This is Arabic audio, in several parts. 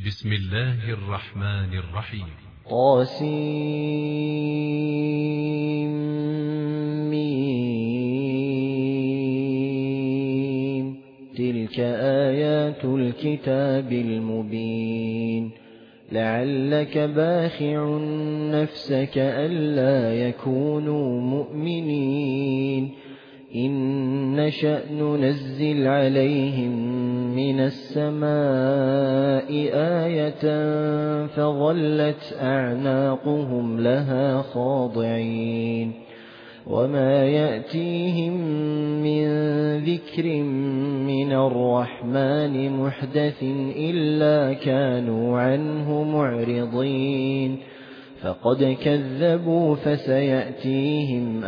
بسم الله الرحمن الرحيم. طاسيم. تلك آيات الكتاب المبين. لعلك باخع نفسك ألا يكونوا مؤمنين. إن نشأ ننزل عليهم من السماء آية فظلت أعناقهم لها خاضعين. وما يأتيهم من ذكر من الرحمن محدث إلا كانوا عنه معرضين. فقد كذبوا فسيأتيهم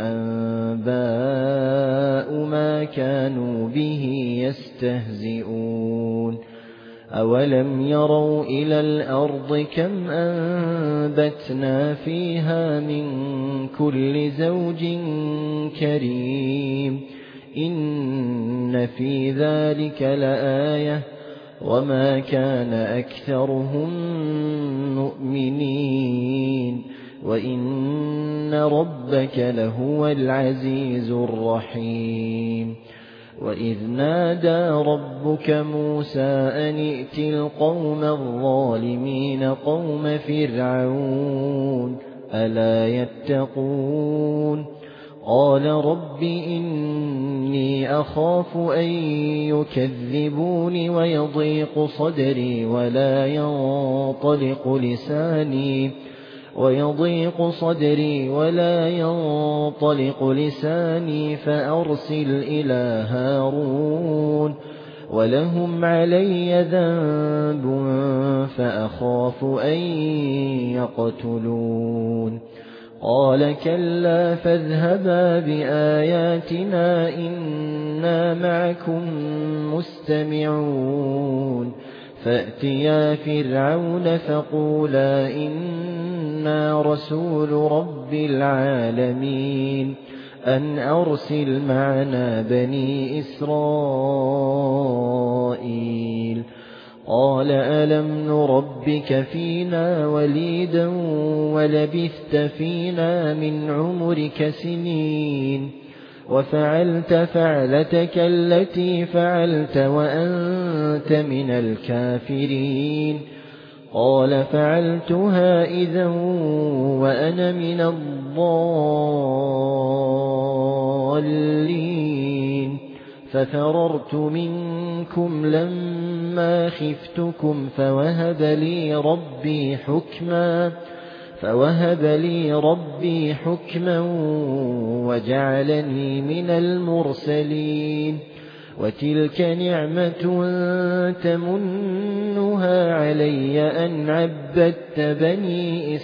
أنباء ما كانوا به يستهزئون. أولم يروا إلى الأرض كم أنبتنا فيها من كل زوج كريم. إن في ذلك لآية وما كان أكثرهم مؤمنين. وإن ربك لهو العزيز الرحيم. وإذ نادى ربك موسى أن ائت القوم الظالمين قوم فرعون ألا يتقون. قال رب إني أخاف أن يكذبون ويضيق صدري ولا ينطلق لساني فأرسل إلى هارون ولهم علي ذنب فأخاف أن يقتلون. قال كلا فاذهبا بآياتنا إنا معكم مستمعون. فأتيا فرعون فقولا إنا رسول رب العالمين أن أرسل معنا بني إسرائيل. قال ألم نربك فينا وليدا ولبثت فينا من عمرك سنين وفعلت فعلتك التي فعلت وأنت من الكافرين. قال فعلتها إذا وأنا من الضالين. ففررت منكم لما خفتكم فوهب لي ربي حكما وجعلني من المرسلين. وتلك نعمة تمنها علي أن عبدت بني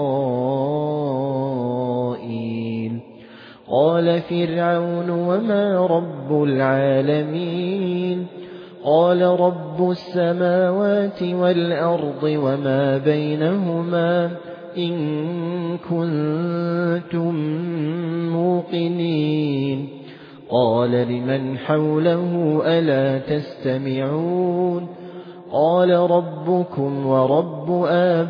إسرائيل. قال فرعون وما رب العالمين. قال رب السماوات والأرض وما بينهما إن كنتم موقنين. قال لمن حوله ألا تستمعون. قال ربكم ورب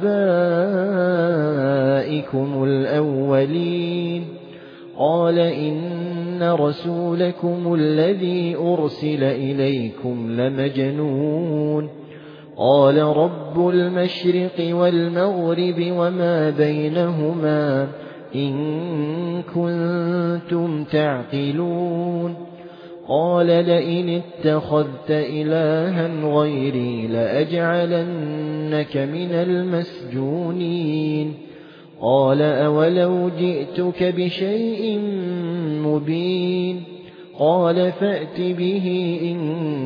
آبائكم الأولين. قال إن رسولكم الذي أرسل إليكم لمجنون. قال رب المشرق والمغرب وما بينهما إن كنتم تعقلون. قال لئن اتخذت إلها غيري لأجعلنك من المسجونين. قال أولو جئتك بشيء مبين. قال فأت به إن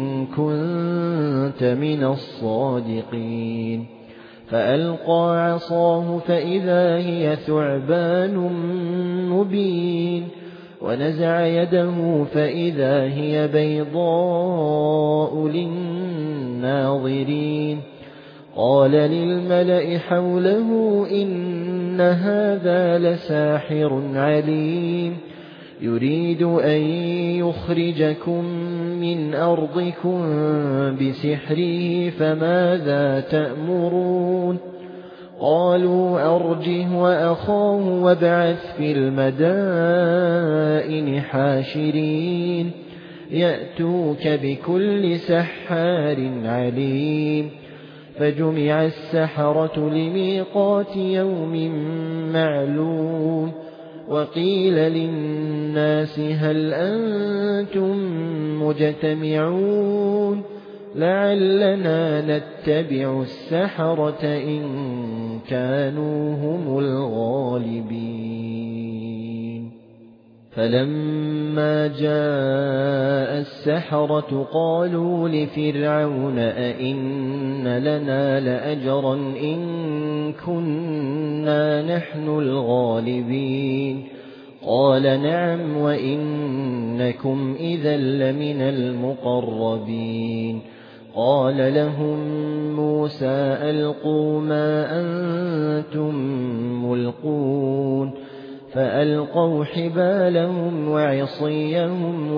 كنت من الصادقين. فألقى عصاه فإذا هي ثعبان مبين. ونزع يده فإذا هي بيضاء للناظرين. قال للملأ حوله إن هذا لساحر عليم. يريد أن يخرجكم مِنْ أَرْضِكُمْ بِسِحْرِهِ فَمَاذَا تَأْمُرُونَ قالوا أرجه وأخاه وابعث في المدائن حاشرين يأتوك بكل سحار عليم فجمع السحرة لميقات يوم معلوم وقيل للناس هل أنتم مجتمعون لعلنا نتبع السحرة إن كانوا هم الغالبين فلما جاء السحرة قالوا لفرعون أئن لنا لأجرا إن كنا نحن الغالبين قال نعم وإنكم إذا لمن المقربين قال لهم موسى ألقوا ما أنتم ملقون فألقوا حبالهم وعصيهم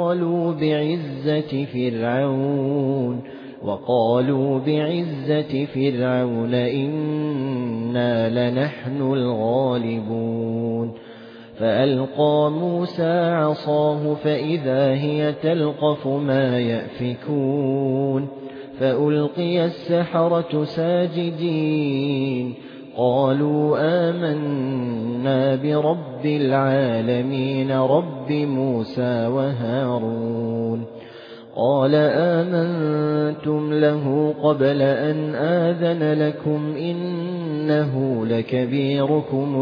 وقالوا بعزة فرعون إنا لنحن الغالبون فألقى موسى عصاه فإذا هي تلقف ما يأفكون فألقي السحرة ساجدين قالوا آمنا برب العالمين رب موسى وهارون قال آمنتم له قبل أن آذن لكم إنه لكبيركم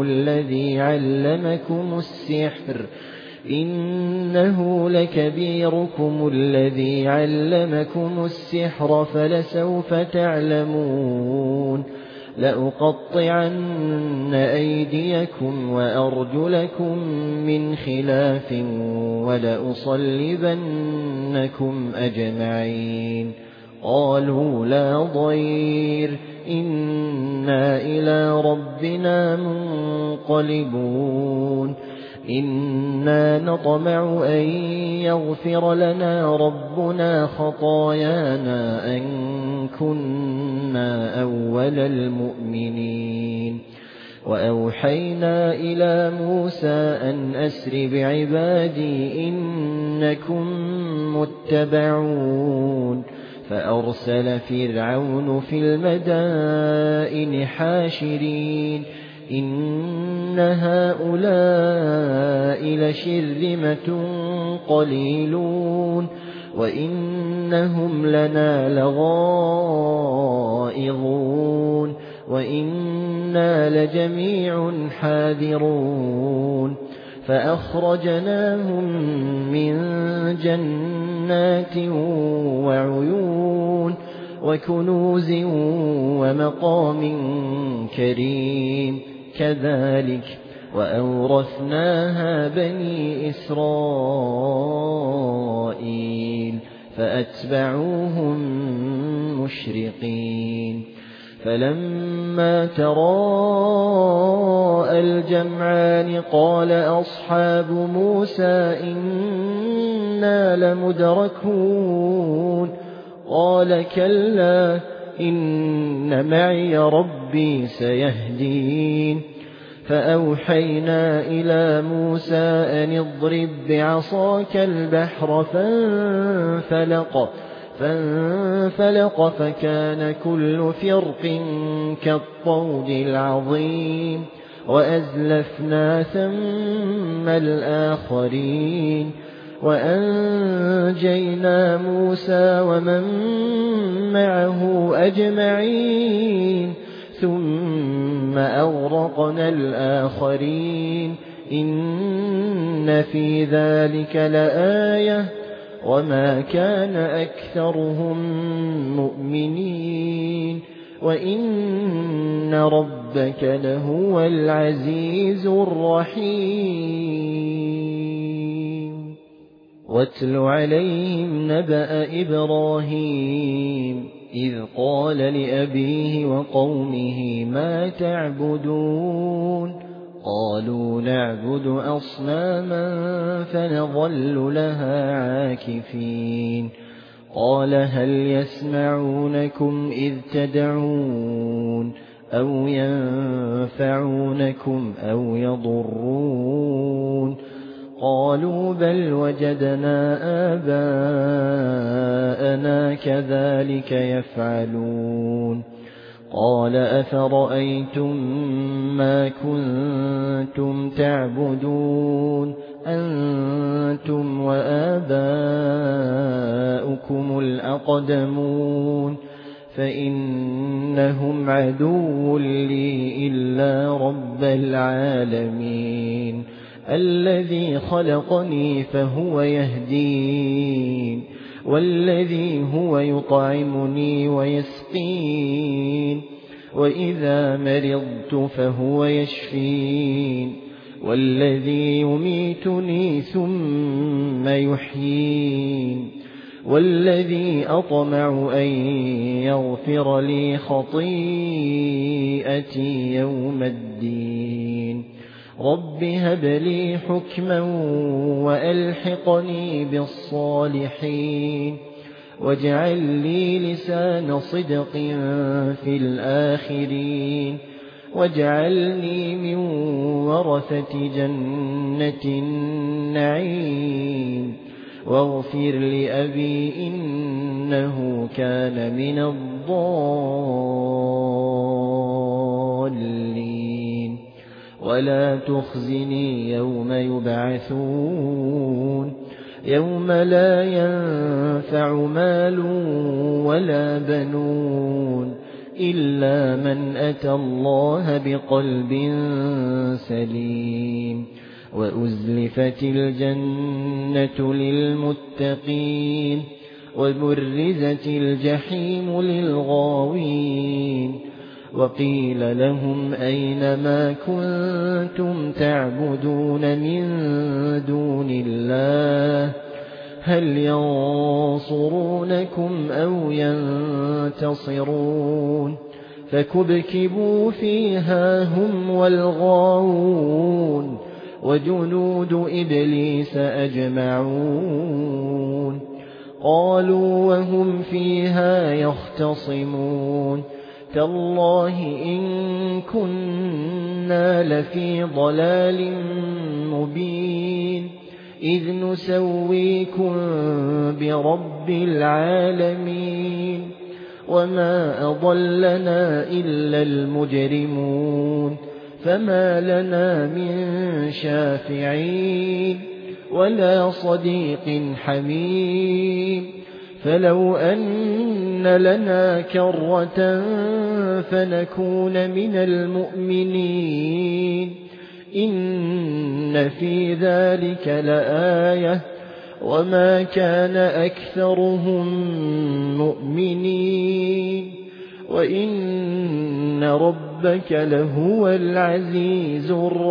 الذي علمكم السحر فلسوف تعلمون لأقطعن أيديكم وأرجلكم من خلاف ولأصلبنكم أجمعين قالوا لا ضير إنا إلى ربنا منقلبون إنا نطمع أن يغفر لنا ربنا خطايانا أن كنا أول المؤمنين وأوحينا إلى موسى أن أسر بعبادي إنكم متبعون فأرسل فرعون في المدائن حاشرين إن هؤلاء لشرذمة قليلون وإنهم لنا لغائظون وإنا لجميع حاذرون فأخرجناهم من جنات وعيون وكنوز ومقام كريم كذلك وأورثناها بني إسرائيل فأتبعوهم مشرقين فلما تراءى الجمعان قال أصحاب موسى إنا لمدركون قال كلا إن معي ربي سيهدين فأوحينا إلى موسى أن اضرب بعصاك البحر فانفلق فكان كل فرق كالطود العظيم وأزلفنا ثم الآخرين وأنجينا موسى ومن معه أجمعين ثم أغرقنا الآخرين إن في ذلك لآية وما كان أكثرهم مؤمنين وإن ربك لهو العزيز الرحيم واتل عليهم نبأ إبراهيم إذ قال لأبيه وقومه ما تعبدون قالوا نعبد أصناما فنظل لها عاكفين قال هل يسمعونكم إذ تدعون أو ينفعونكم أو يضرون قالوا بل وجدنا آباءنا كذلك يفعلون قال أفرأيتم ما كنتم تعبدون أنتم وآباؤكم الأقدمون فإنهم عدو لي إلا رب العالمين الذي خلقني فهو يهدين والذي هو يطعمني ويسقين وإذا مرضت فهو يشفين والذي يميتني ثم يحيين والذي أطمع أن يغفر لي خطيئتي يوم الدين رب هب لي حكما وألحقني بالصالحين واجعل لي لسان صدق في الآخرين واجعلني من ورثة جنة النعيم واغفر لأبي إنه كان من الضالين ولا تخزني يوم يبعثون يوم لا ينفع مال ولا بنون إلا من أتى الله بقلب سليم وأزلفت الجنة للمتقين وبرزت الجحيم للغاوين وقيل لهم أين ما كنتم تعبدون من دون الله هل ينصرونكم أو ينتصرون فكبكبوا فيها هم والغاوون وجنود إبليس أجمعون قالوا وهم فيها يختصمون تالله إن كنا لفي ضلال مبين إذ نسويكم برب العالمين وما أضلنا إلا المجرمون فما لنا من شافعين ولا صديق حميم فلو أن لنا كرة فنكون من المؤمنين إن في ذلك لآية وما كان أكثرهم مؤمنين وإن ربك لهو العزيز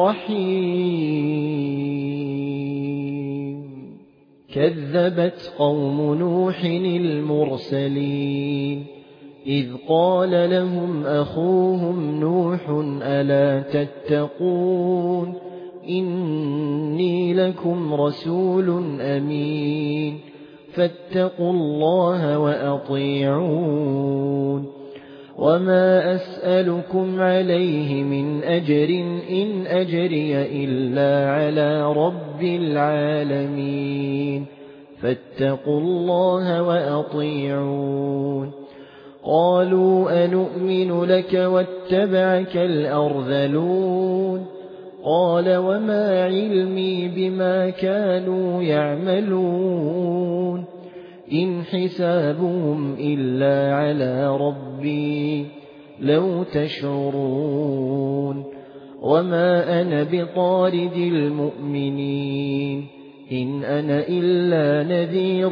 الرحيم كذبت قوم نوح المرسلين إذ قال لهم أخوهم نوح ألا تتقون إني لكم رسول أمين فاتقوا الله وأطيعون وما أسألكم عليه من أجر إن أجري إلا على رب العالمين فاتقوا الله وأطيعون قالوا أنؤمن لك واتبعك الأرذلون قال وما علمي بما كانوا يعملون إن حسابهم إلا على ربي لو تشعرون وما أنا بطارد المؤمنين إن أنا إلا نذير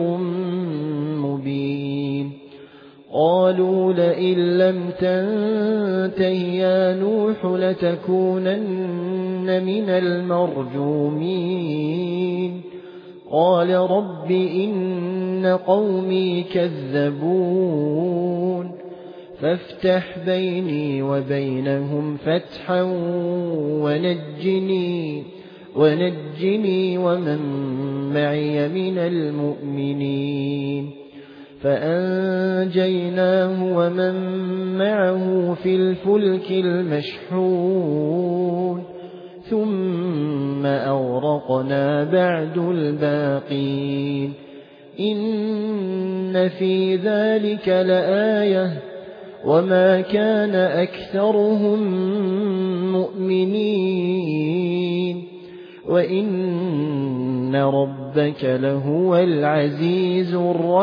مبين قالوا لئن لم تنته يا نوح لتكونن من المرجومين قال رب إن قومي كذبون فافتح بيني وبينهم فتحا ونجني ومن معي من المؤمنين. فأنجيناه ومن معه في الفلك المشحون ثم أغرقنا بعد الباقين. إن في ذلك لآية وما كان أكثرهم مؤمنين وإن ربك لهو العزيز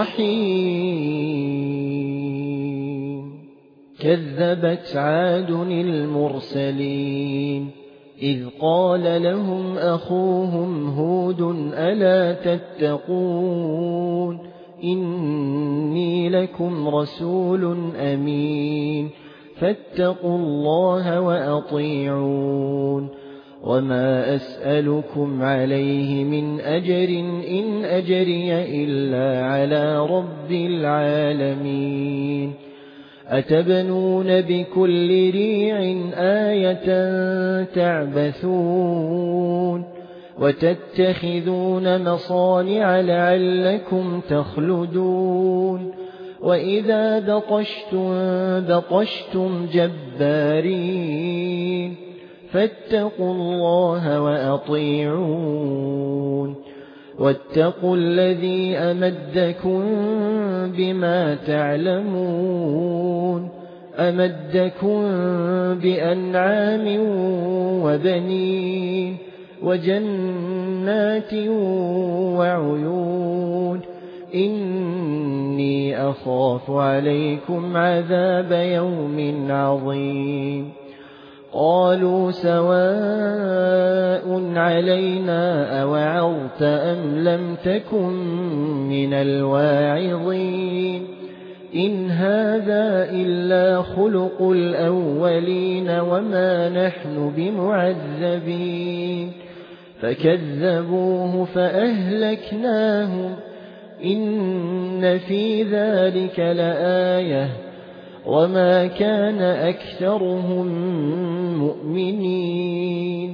الرحيم. كذبت عاد المرسلين إذ قال لهم أخوهم هود ألا تتقون إني لكم رسول أمين فاتقوا الله وأطيعون وما أسألكم عليه من أجر إن أجري إلا على رب العالمين. أتبنون بكل ريع آية تعبثون وتتخذون مصانع لعلكم تخلدون وإذا بطشتم جبارين فاتقوا الله وأطيعون واتقوا الذي أمدكم بما تعلمون أمدكم بأنعام وبنين وجنات وعيون إني أخاف عليكم عذاب يوم عظيم. قالوا سواء علينا أوعظت أم لم تكن من الواعظين إن هذا إلا خلق الأولين وما نحن بمعذبين. فكذبوه فأهلكناهم إن في ذلك لآية وما كان أكثرهم مؤمنين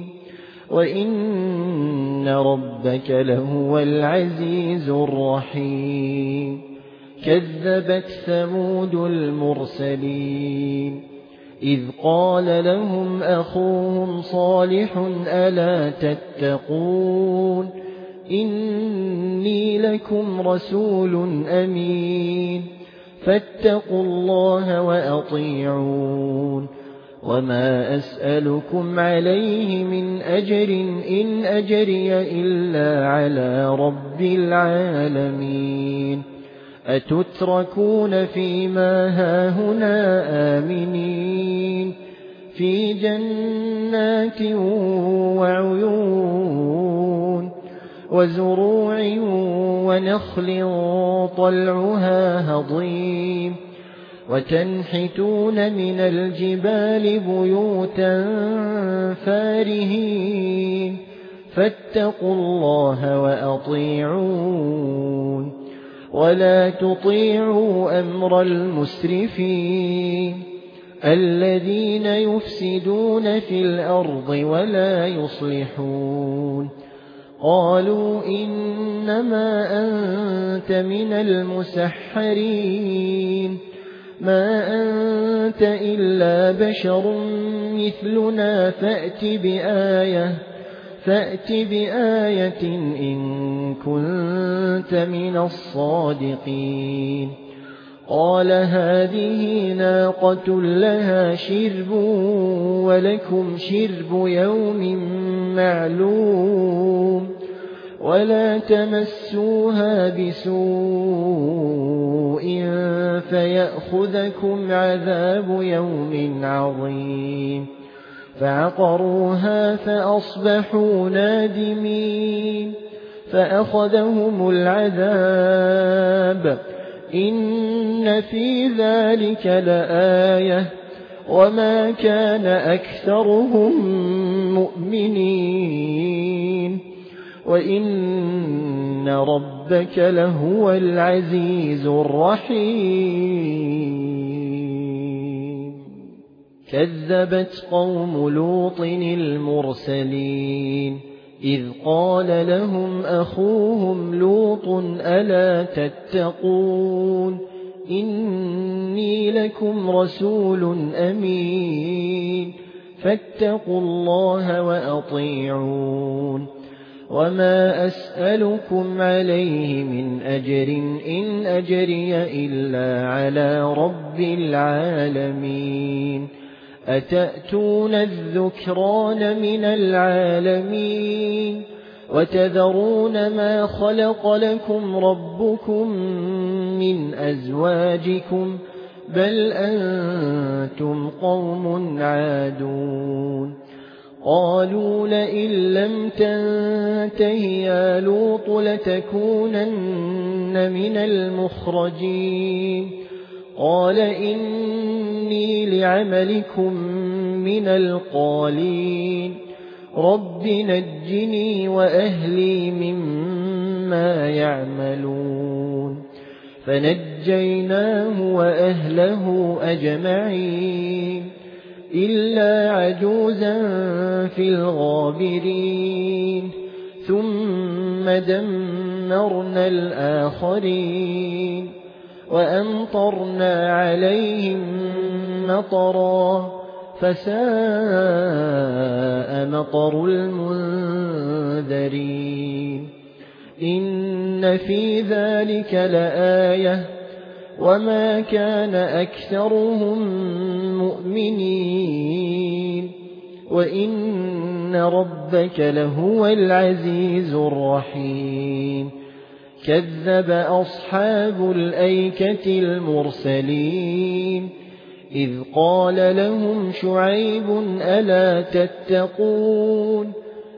وإن ربك لهو العزيز الرحيم. كذبت ثمود المرسلين إذ قال لهم أخوهم صالح ألا تتقون إني لكم رسول أمين فاتقوا الله وأطيعون وما أسألكم عليه من أجر إن أجري إلا على رب العالمين. أتتركون فيما هاهنا آمنين في جنات وعيون وزروع ونخل طلعها هضيم وتنحتون من الجبال بيوتا فارهين فاتقوا الله وأطيعون ولا تطيعوا أمر المسرفين الذين يفسدون في الأرض ولا يصلحون. قالوا إنما أنت من المسحرين ما أنت إلا بشر مثلنا فأت بآية إن كنت من الصادقين. قال هذه ناقة لها شرب ولكم شرب يوم معلوم ولا تمسوها بسوء فيأخذكم عذاب يوم عظيم. فعقروها فأصبحوا نادمين فأخذهم العذاب إن في ذلك لآية وما كان أكثرهم مؤمنين وإن ربك لهو العزيز الرحيم. كذبت قوم لوط المرسلين إذ قال لهم أخوهم لوط ألا تتقون إني لكم رسول أمين فاتقوا الله وأطيعون وما أسألكم عليه من أجر إن أجري إلا على رب العالمين أتأتون الذكران من العالمين وتذرون ما خلق لكم ربكم من أزواجكم بل أنتم قوم عادون قالوا لئن لم تنته يا لوط لتكونن من المخرجين قال إني لعملكم من القالين رب نجني وأهلي مما يعملون فنجيناه وأهله أجمعين إلا عجوزا في الغابرين ثم دمرنا الآخرين وأمطرنا عليهم مطرا فساء مطر المنذرين إن في ذلك لآية وما كان أكثرهم مؤمنين وإن ربك لهو العزيز الرحيم كذب أصحاب الأيكة المرسلين إذ قال لهم شعيب ألا تتقون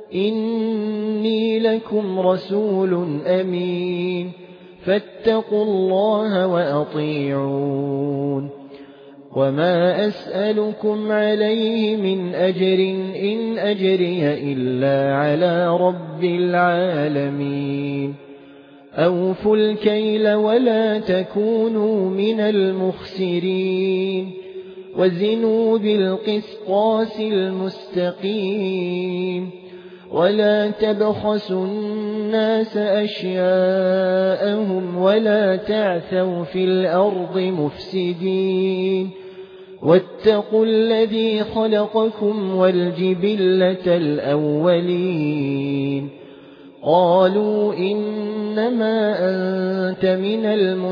إني لكم رسول أمين فاتقوا الله وأطيعون وما أسألكم عليه من أجر إن أجري إلا على رب العالمين أوفوا الكيل ولا تكونوا من المخسرين وزنوا بالقسطاس المستقيم ولا تبخسوا الناس أشياءهم ولا تعثوا في الأرض مفسدين واتقوا الذي خلقكم والجبلة الأولين قالوا إنما أنت من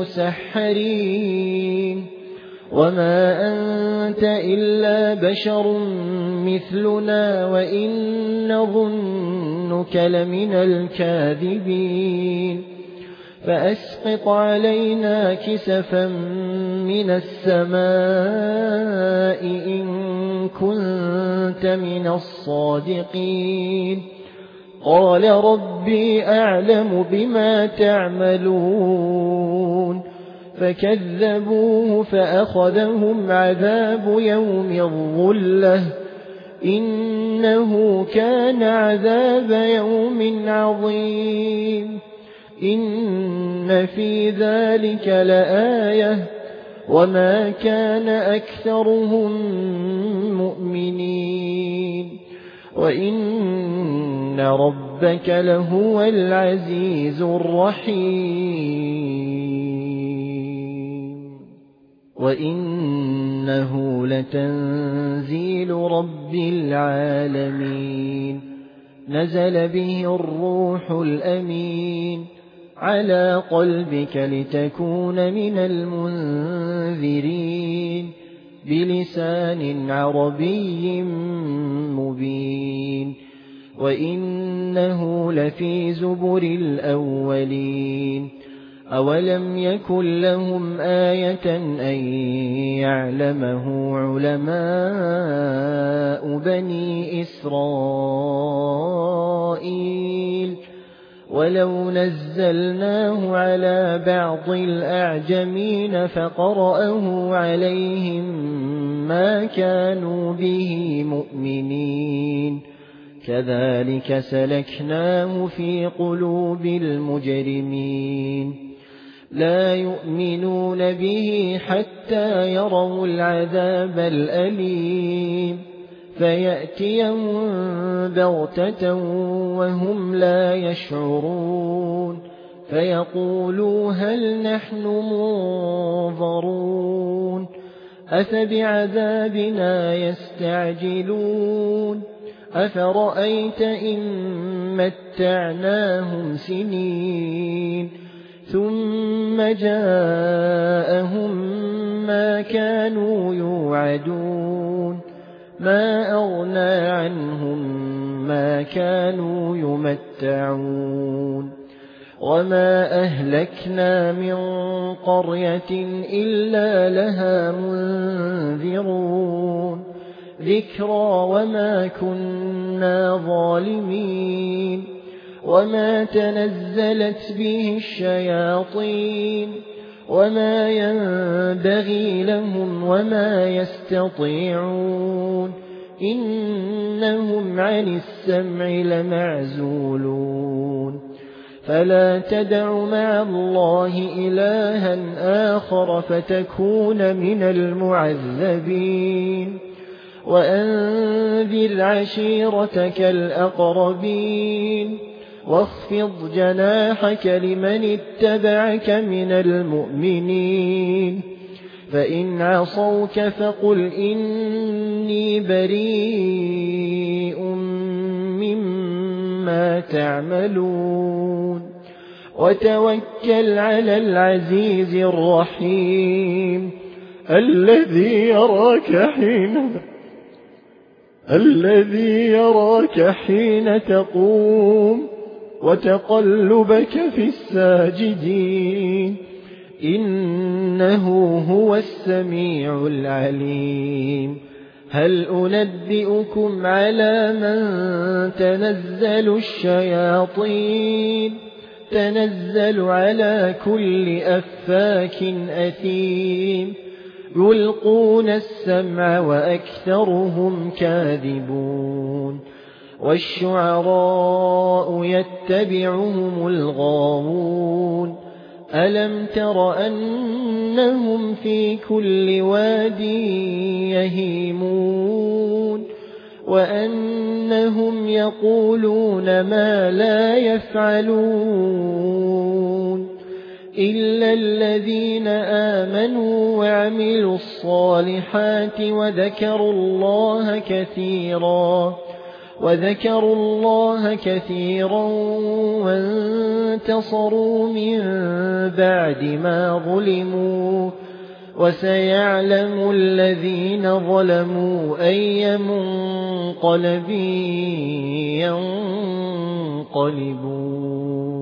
المسحرين وما أنت إلا بشر مثلنا وإن نظنك لمن الكاذبين فأسقط علينا كسفا من السماء إن كنت من الصادقين قال ربي أعلم بما تعملون فكذبوه فأخذهم عذاب يوم الظلة إنه كان عذاب يوم عظيم إن في ذلك لآية وما كان أكثرهم مؤمنين وإن ربك لهو العزيز الرحيم وإنه لتنزيل رب العالمين نزل به الروح الأمين على قلبك لتكون من المنذرين بلسان عربي مبين وإنه لفي زبر الأولين أولم يكن لهم آية أن يعلمه علماء بني إسرائيل ولو نزلناه على بعض الأعجمين فقرأه عليهم ما كانوا به مؤمنين كذلك سلكناه في قلوب المجرمين لا يؤمنون به حتى يروا العذاب الأليم فيأتيهم بغتة وهم لا يشعرون فيقولوا هل نحن منظرون أفبعذابنا يستعجلون أفرأيت إن متعناهم سنين ثم جاءهم ما كانوا يوعدون ما أغنى عنهم ما كانوا يمتعون وما أهلكنا من قرية إلا لها منذرون ذكرى وما كنا ظالمين وما تنزلت به الشياطين وما ينبغي لهم وما يستطيعون إنهم عن السمع لمعزولون فلا تدع مع الله إلها آخر فتكون من المعذبين وأنذر عشيرتك الأقربين واخفض جناحك لمن اتبعك من المؤمنين فإن عصوك فقل إني بريء مما تعملون وتوكل على العزيز الرحيم الذي يراك حين تقوم وتقلبك في الساجدين إنه هو السميع العليم هل أنبئكم على من تنزل الشياطين تنزل على كل أفاك أثيم يلقون السمع وأكثرهم كاذبون والشعراء يتبعهم الغاوون ألم تر أنهم في كل واد يهيمون وأنهم يقولون ما لا يفعلون إلا الذين آمنوا وعملوا الصالحات وذكروا الله كثيرا وانتصروا من بعد ما ظلموا وسيعلم الذين ظلموا أي منقلب ينقلبون